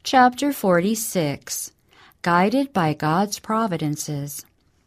Chapter 46. Guided by God's Providences.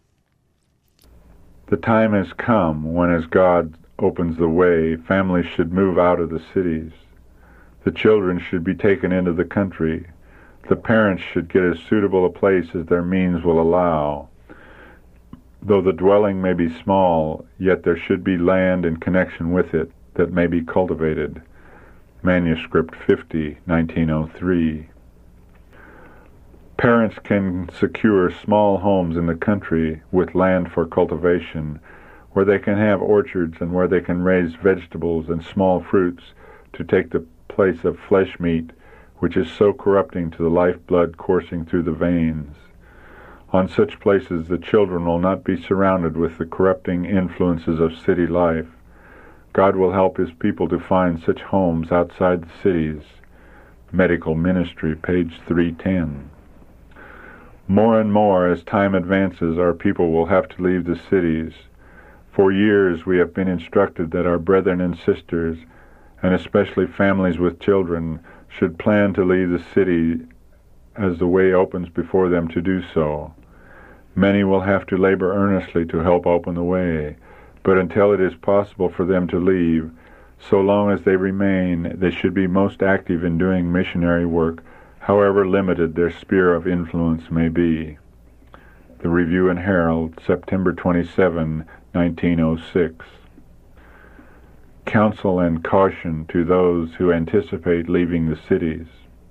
The time has come when, as God opens the way, families should move out of the cities. The children should be taken into the country. The parents should get as suitable a place as their means will allow. Though the dwelling may be small, yet there should be land in connection with it that may be cultivated. Manuscript 50, 1903. Parents can secure small homes in the country with land for cultivation, where they can have orchards and where they can raise vegetables and small fruits to take the place of flesh meat, which is so corrupting to the lifeblood coursing through the veins. On such places the children will not be surrounded with the corrupting influences of city life. God will help His people to find such homes outside the cities. Medical Ministry, page 310. More and more, as time advances, our people will have to leave the cities. For years we have been instructed that our brethren and sisters, and especially families with children, should plan to leave the city as the way opens before them to do so. Many will have to labor earnestly to help open the way, but until it is possible for them to leave, so long as they remain, they should be most active in doing missionary work, however limited their sphere of influence may be. The Review and Herald, September 27, 1906. Counsel and caution to those who anticipate leaving the cities.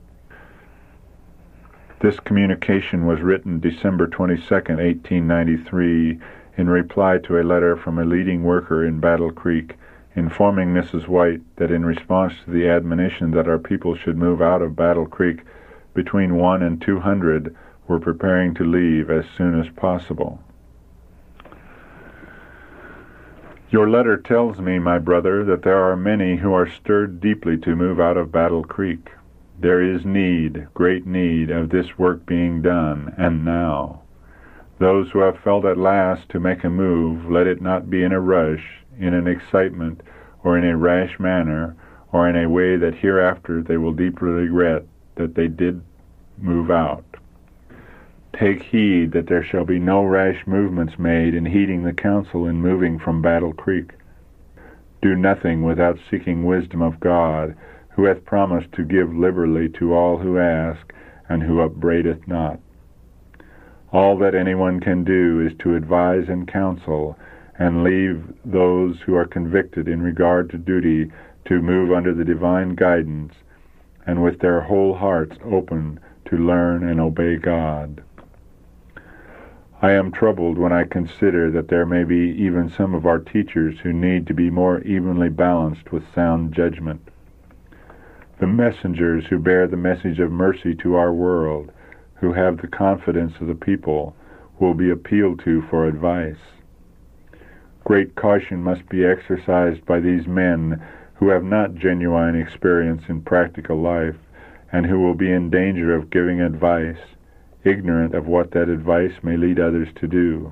This communication was written December 22, 1893, in reply to a letter from a leading worker in Battle Creek, informing Mrs. White that in response to the admonition that our people should move out of Battle Creek, between 1 and 200 were preparing to leave as soon as possible. Your letter tells me, my brother, that there are many who are stirred deeply to move out of Battle Creek. There is need, great need, of this work being done, and now. Those who have felt at last to make a move, let it not be in a rush, in an excitement, or in a rash manner, or in a way that hereafter they will deeply regret that they did move out. Take heed that there shall be no rash movements made in heeding the counsel in moving from Battle Creek. Do nothing without seeking wisdom of God, who hath promised to give liberally to all who ask, and who upbraideth not. All that anyone can do is to advise and counsel, and leave those who are convicted in regard to duty to move under the divine guidance, and with their whole hearts open to learn and obey God. I am troubled when I consider that there may be even some of our teachers who need to be more evenly balanced with sound judgment. The messengers who bear the message of mercy to our world, who have the confidence of the people, will be appealed to for advice. Great caution must be exercised by these men who have not genuine experience in practical life, and who will be in danger of giving advice, ignorant of what that advice may lead others to do.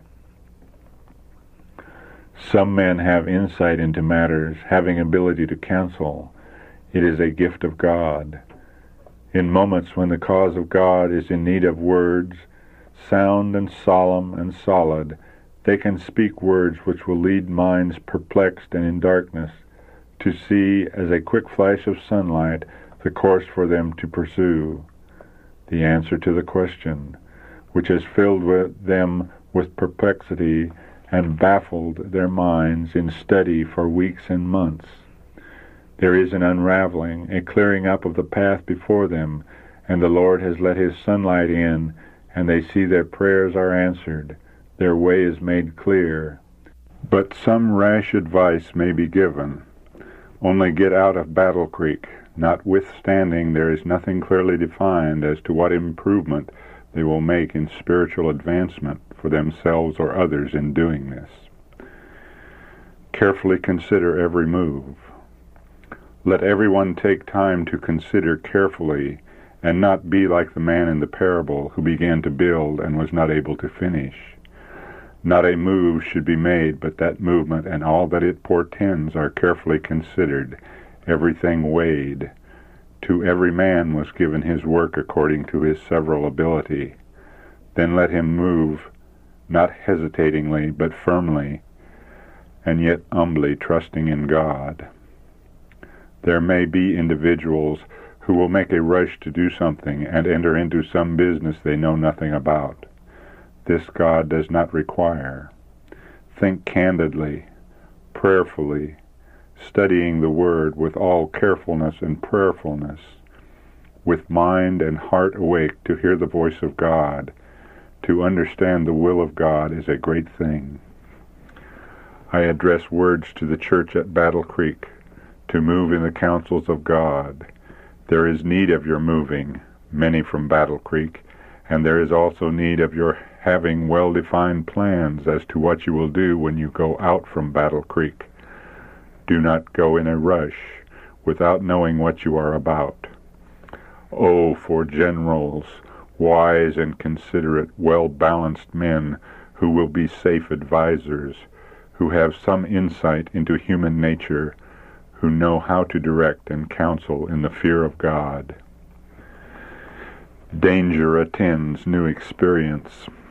Some men have insight into matters, having ability to counsel. It is a gift of God. In moments when the cause of God is in need of words, sound and solemn and solid, they can speak words which will lead minds perplexed and in darkness to see, as a quick flash of sunlight, the course for them to pursue, the answer to the question, which has filled them with perplexity and baffled their minds in study for weeks and months. There is an unraveling, a clearing up of the path before them, and the Lord has let His sunlight in, and they see their prayers are answered, their way is made clear. But some rash advice may be given. Only get out of Battle Creek. Notwithstanding, there is nothing clearly defined as to what improvement they will make in spiritual advancement for themselves or others in doing this. Carefully consider every move. Let everyone take time to consider carefully, and not be like the man in the parable who began to build and was not able to finish. Not a move should be made, but that movement and all that it portends are carefully considered, everything weighed. To every man was given his work according to his several ability. Then let him move, not hesitatingly, but firmly, and yet humbly trusting in God. There may be individuals who will make a rush to do something and enter into some business they know nothing about. This God does not require. Think candidly, prayerfully, studying the Word with all carefulness and prayerfulness, with mind and heart awake to hear the voice of God. To understand the will of God is a great thing. I address words to the church at Battle Creek, to move in the counsels of God. There is need of your moving, many from Battle Creek, and there is also need of your having well-defined plans as to what you will do when you go out from Battle Creek. Do not go in a rush, without knowing what you are about. Oh, for generals, wise and considerate, well-balanced men who will be safe advisers, who have some insight into human nature, who know how to direct and counsel in the fear of God. Danger attends new experience.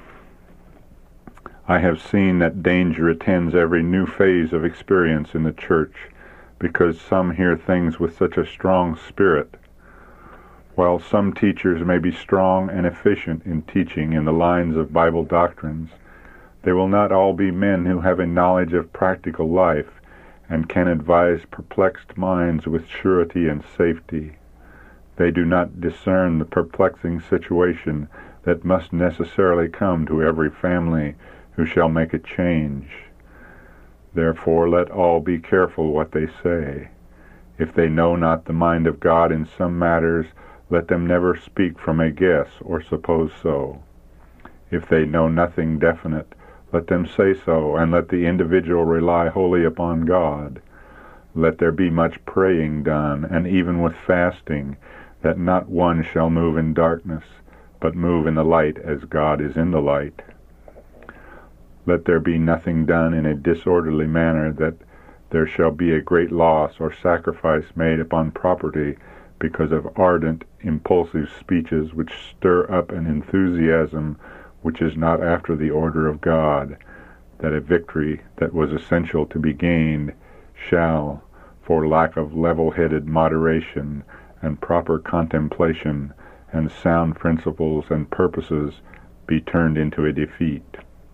I have seen that danger attends every new phase of experience in the church, because some hear things with such a strong spirit. While some teachers may be strong and efficient in teaching in the lines of Bible doctrines, they will not all be men who have a knowledge of practical life and can advise perplexed minds with surety and safety. They do not discern the perplexing situation that must necessarily come to every family who shall make a change. Therefore let all be careful what they say. If they know not the mind of God in some matters, let them never speak from a guess or suppose so. If they know nothing definite, let them say so, and let the individual rely wholly upon God. Let there be much praying done, and even with fasting, that not one shall move in darkness, but move in the light as God is in the light. Let there be nothing done in a disorderly manner, that there shall be a great loss or sacrifice made upon property because of ardent, impulsive speeches which stir up an enthusiasm which is not after the order of God, that a victory that was essential to be gained shall, for lack of level-headed moderation and proper contemplation and sound principles and purposes, be turned into a defeat.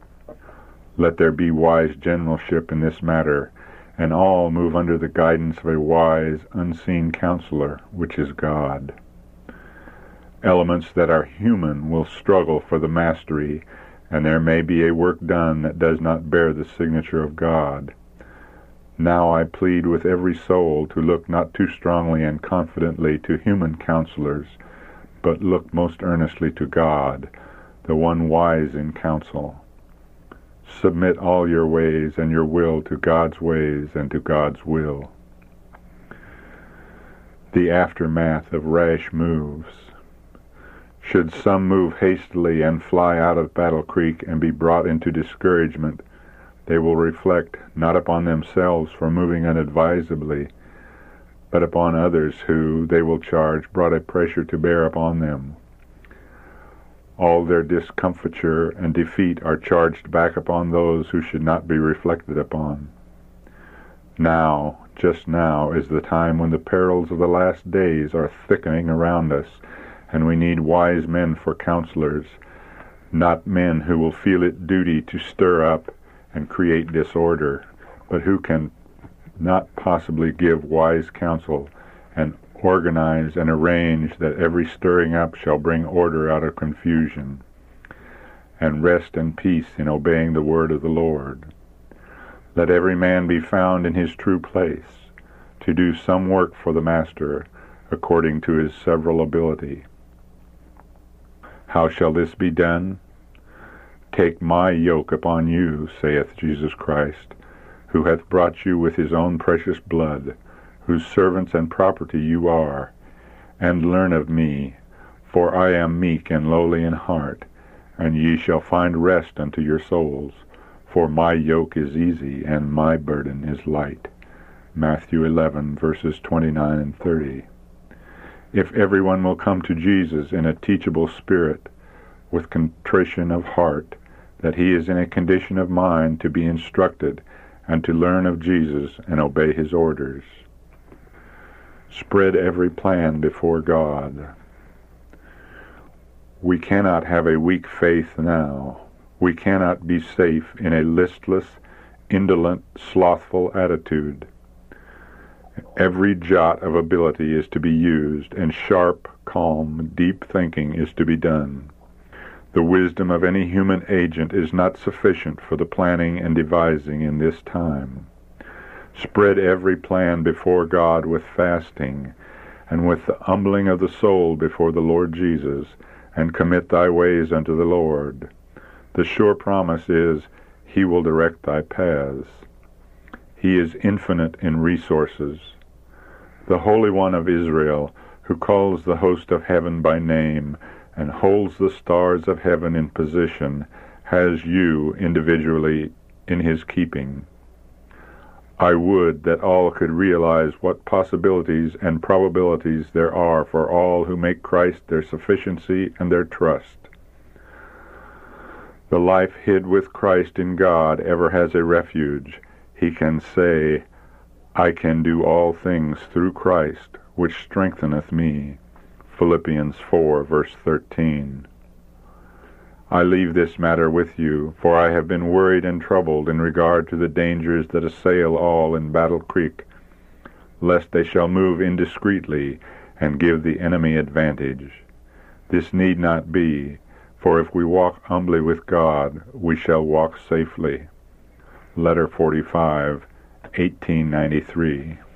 Let there be wise generalship in this matter, and all move under the guidance of a wise, unseen counselor, which is God. Elements that are human will struggle for the mastery, and there may be a work done that does not bear the signature of God. Now I plead with every soul to look not too strongly and confidently to human counselors, but look most earnestly to God, the one wise in counsel. Submit all your ways and your will to God's ways and to God's will. The aftermath of rash moves. Should some move hastily and fly out of Battle Creek and be brought into discouragement, they will reflect not upon themselves for moving unadvisedly, but upon others who, they will charge, brought a pressure to bear upon them. All their discomfiture and defeat are charged back upon those who should not be reflected upon. Now, just now, is the time when the perils of the last days are thickening around us, and we need wise men for counselors, not men who will feel it duty to stir up and create disorder, but who can not possibly give wise counsel and organize and arrange that every stirring up shall bring order out of confusion, and rest and peace in obeying the word of the Lord. Let every man be found in his true place, to do some work for the Master, according to his several ability. How shall this be done? Take my yoke upon you, saith Jesus Christ, who hath brought you with his own precious blood, whose servants and property you are, and learn of me, for I am meek and lowly in heart, and ye shall find rest unto your souls, for my yoke is easy and my burden is light. Matthew 11, verses 29 and 30. If everyone will come to Jesus in a teachable spirit, with contrition of heart, that he is in a condition of mind to be instructed and to learn of Jesus and obey his orders. Spread every plan before God. We cannot have a weak faith now. We cannot be safe in a listless, indolent, slothful attitude. Every jot of ability is to be used, and sharp, calm, deep thinking is to be done. The wisdom of any human agent is not sufficient for the planning and devising in this time. Spread every plan before God with fasting, and with the humbling of the soul before the Lord Jesus, and commit thy ways unto the Lord. The sure promise is, he will direct thy paths. He is infinite in resources. The Holy One of Israel, who calls the host of heaven by name and holds the stars of heaven in position, has you individually in his keeping. I would that all could realize what possibilities and probabilities there are for all who make Christ their sufficiency and their trust. The life hid with Christ in God ever has a refuge. He can say, I can do all things through Christ, which strengtheneth me. Philippians 4, verse 13. I leave this matter with you, for I have been worried and troubled in regard to the dangers that assail all in Battle Creek, lest they shall move indiscreetly and give the enemy advantage. This need not be, for if we walk humbly with God, we shall walk safely. Letter 45, 1893.